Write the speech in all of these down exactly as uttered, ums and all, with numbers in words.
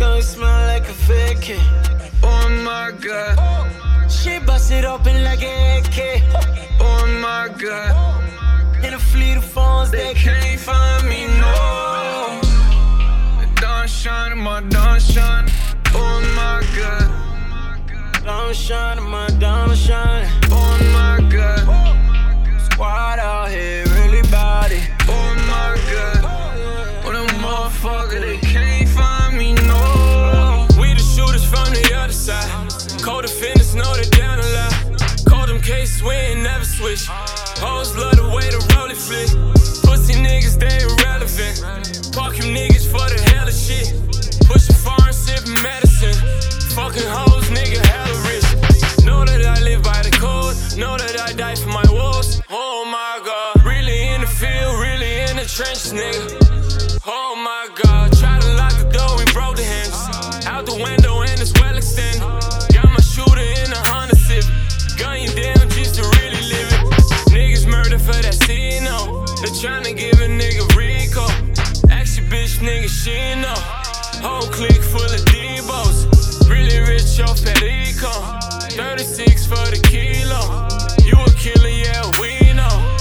skunk smell like a fake. Oh my god. She bust it open like an A K. Oh my god. In a fleet of phones, They can't find me, no. The dawn shine, my dawn shine. Oh my god. Dawn shine, my dawn shine. Oh my god. Squad out here, really body. Oh my god. Oh, them motherfuckers, they can't find me, no. We the shooters from the other side. Cold defenders know they down a lot. Cold them cases, we ain't never switch. Hoes love the way the roll it flick. Pussy niggas, they irrelevant. Fuck you niggas for the hell of shit. Pushing foreign, sipping medicine. Fucking hoes, nigga, hella rich. Know that I live by the code. Know that I die for my wolves. Oh my god. Really in the field, really in the trenches, nigga. Oh my god. Try to lock the door, we broke the hinges. Out the window and it's well extended. Got my shooter in a Honda Civic. Gun you down just to really live it. Niggas murder for that C N O. They tryna give a nigga Rico. Action bitch, nigga, she know. Whole clique full of D-Bos. Really rich off that eco. thirty-six for the kilo. You a killer, yeah, we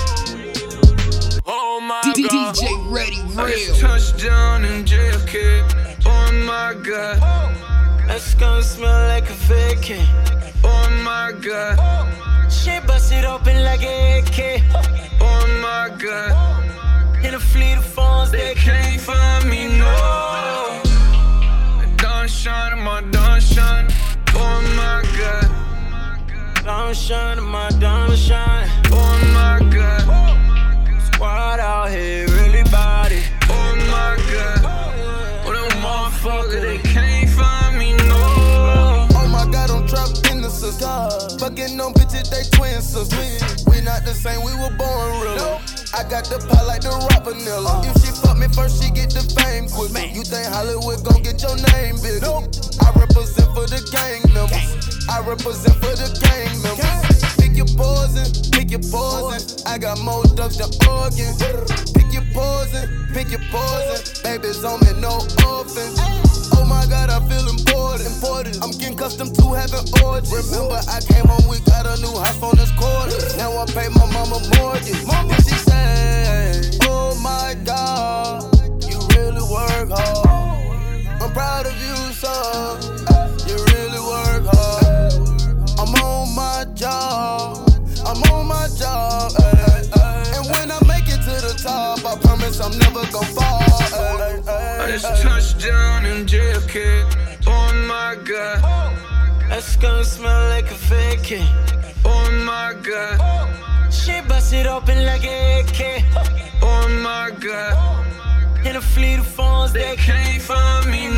know. Oh my god. D J Ready I Real. just touched down in J F K. Oh my god. That skunk smell like a fake. Oh my god. She bust it open like an A K. Oh my god. In a fleet of phones, They can't find me, no. The dawn shine, my dawn shine. Oh my god. dawn shine, my dawn shine. Oh my god. Squad out here, really body. Oh my god. Oh, them motherfuckers, they can't find me, no. Oh my god, I'm trapped in the system. Fucking on bitches, they twin sisters. We not the same, we were born real. I got the pie like the rock vanilla. If she fuck me first, she get the fame quick. You think Hollywood gon' get your name big? I represent for the gang members. I represent for the gang members. Pick your poison, pick your poison. I got more ducks than Oregon. Pick your poison, pick your poison. Baby's on me, no orphans. Oh my god, I feel important. important. I'm getting custom to having origins. Remember, I came home, we got a new house phone this quarter. Now I pay my mama mortgage. Mama, she said, oh my god, you really work hard. I'm proud of you, son. You really work hard. I'm on my job. I'm on my job. Ay, ay, and when I make it to the top, I promise I'm never gon' fall. Ay, ay, I just touched down in J F K. Oh my god. That skunk smell like a fake. Oh my god. She bust it open like an A K. Oh my god. In a fleet of phones, They can't find me,